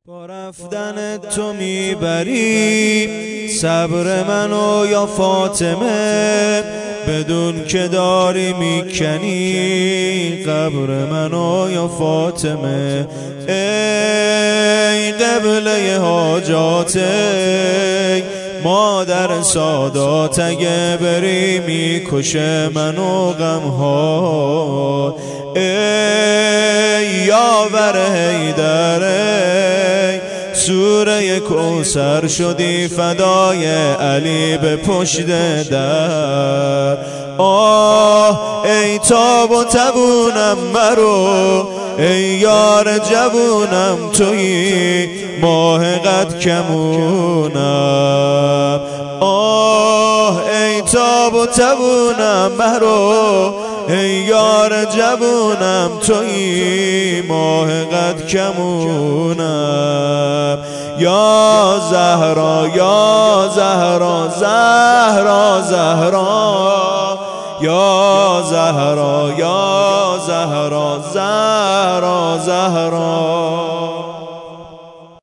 با رفتن تو میبری صبر منو یا فاطمه، بدون که داری میکنی قبر منو یا فاطمه. ای قبله حاجات، مادر سادات، اگه بری میکشه منو غمها. ای یاور حیدره، سوره کوثر شدی فدای علی به پشت در. آه ای تاب و تبونم مرو، ای یار جوونم تویی ماه قد کمونم. آه ای تاب و تبونم مرو، ای یار جوونم تویی ماه قد کمونم. یا زهرا یا زهرا زهرا زهرا، یا زهرا یا زهرا زهرا زهرا.